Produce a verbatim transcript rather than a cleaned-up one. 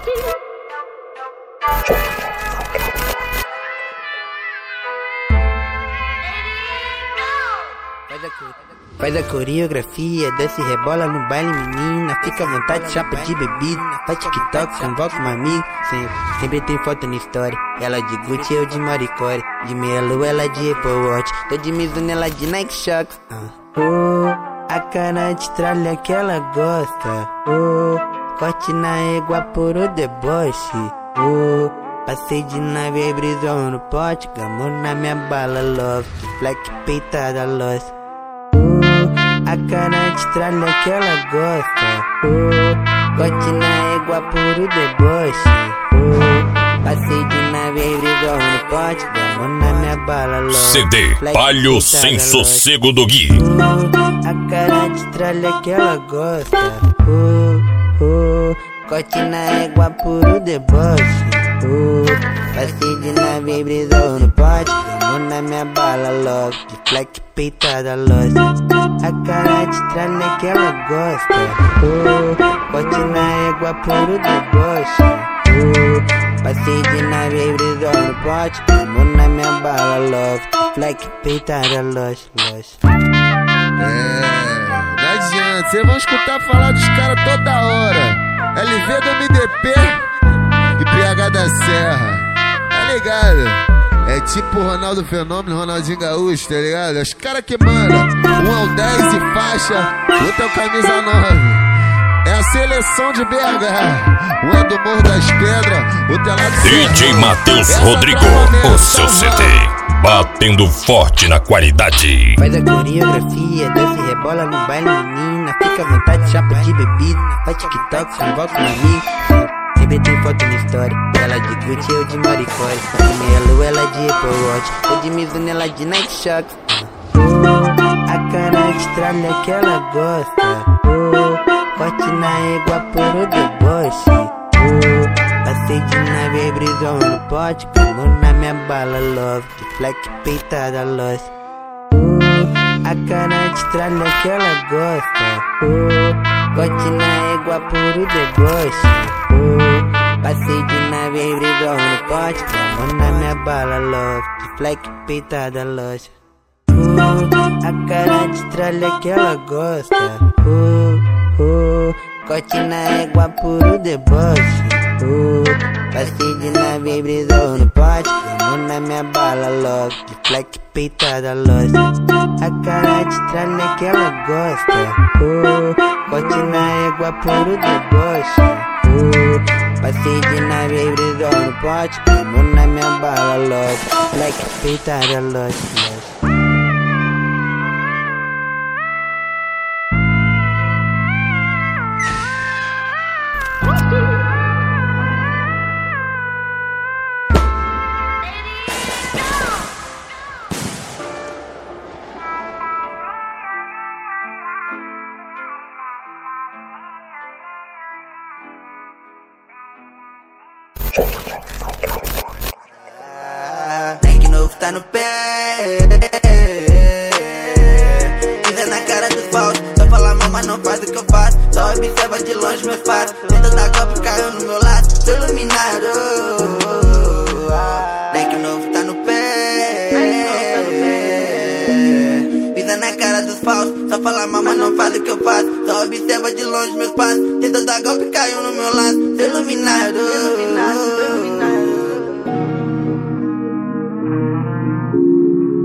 Faz a coreografia, desce e rebola no baile, menina. Fica à vontade, chapa de bebida. Faz TikTok, convoca uma amiga. Sempre, sempre tem foto na história. Ela de Gucci, eu de Maricore. De meia lua, ela de Apple Watch. Tô de Mizuno, ela de Nike Shox. uh. Oh, a cara de tralha que ela gosta. Oh, corte na égua por o deboche. Oh, passei de nave, brisou no pote. Gamou na minha bala, love. Black peitada, lost. A cara de tralha que ela gosta. Oh, corte na égua por o deboche. Oh, passei de nave, brisou no pote. Gamou na minha bala, love. C D Palho Sem Sossego do Gui. Oh, a cara de tralha que ela gosta. Oh, oh, corte na égua por o deboche. Oh, passei de nave, brisou no pote. Gamou na minha bala, love. De black peitada, lost. A cara de tralha que ela gosta. Oh, corte na égua por o deboche. Oh, passei de nave, brisou no pote. Gamou na minha bala, love. De black peitada, lost, lost. É, não adianta, cês vão escutar falar dos caras toda hora. L V do M D P e P H da Serra, tá ligado? É tipo Ronaldo Fenômeno, Ronaldinho Gaúcho, tá ligado? É os caras que mandam. Um é o dez e faixa, outro é o camisa nove. É a seleção de B H. Um é do Morro das Pedras, outro é lá do D J Matheus Rodrigo, o seu C D. Batendo forte na qualidade. Faz a coreografia, desce e rebola no baile, menina. Fica à vontade, chapa de bebida. Faz TikTok, convoca um amigo. Sempre tem foto na história. Ela de Gucci, eu de Maricore. De meia lua, ela de Apple Watch. Tô de Mizuno, ela de Nike Shox. Oh, a cara de tralha que ela gosta. Oh, corte na égua por o deboche. Oh, passei de nave, brisou no pote. Gamou na minha bala, love. De black peitada, lost. Oh, a cara de tralha que ela gosta. Oh, corte na égua por o deboche. Oh, passei de nave, brisou no pote. Gamou na minha bala, love. De black peitada, lost. Oh, a cara de tralha que ela gosta. Oh, oh, corte na égua por o deboche. Oh, passei de nave, brisou no pote. Gamou na minha bala, love. De black peitada, lost. A cara de tralha que ela gosta. Oh, corte na égua por o deboche. Oh, passei de nave, brisou no pote. Gamou na minha bala, love. Black peitada, lost, lost. Tem que novo tá no pé. Pisa na cara dos falsos. Só fala mal, mas não faz o que eu faço. Só observa de longe meus passos. Tenta da copa caiu no meu lado. Tô iluminado. Tem que novo tá no pé. Pisa na cara dos falsos. Só fala mal, mas não faz o que eu faço. Só observa de longe meus passos. Tenta da golpe caiu no meu lado. Tô iluminado.